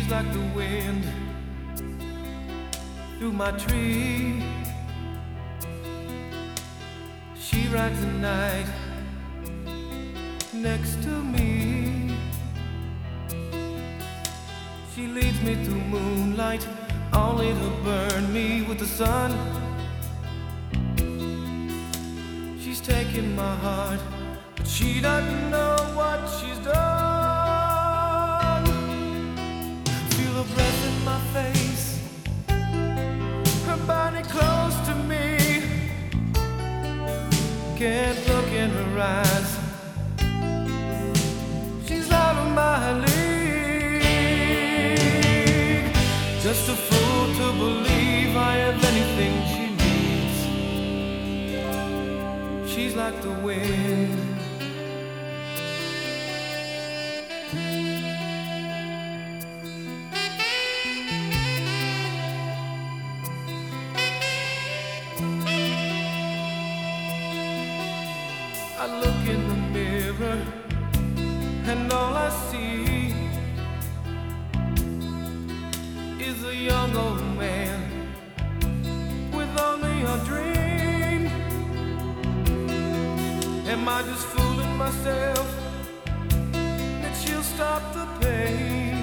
She's like the wind through my tree. She rides the night next to me. She leads me through moonlight, only to burn me with the sun. She's taking my heart, but she doesn't know what she's done. Feel her breath in my face, her body close to me. Can't look in her eyes, she's out of my league. Just a fool to believe I have anything she needs. She's like the wind. I look in the mirror and all I see is a young old man with only a dream. Am I just fooling myself that she'll stop the pain?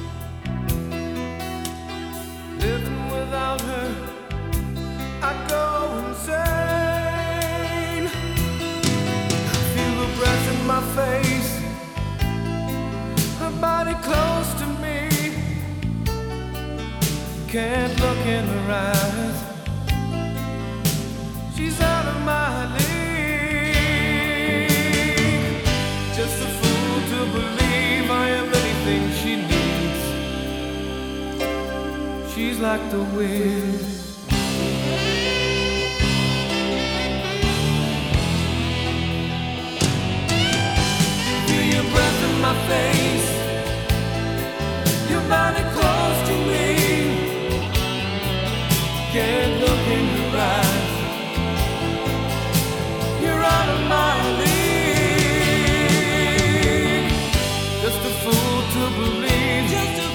Living without her, I go insane. Feel the breath in my face, her body close to me. Can't look in her eyes, she's out of my league. Just a fool to believe I am anything she needs. She's like the wind. Feel your breath in my face, your body close to me. Can't look in your eyes, you're out of my league. Just a fool to believe, just a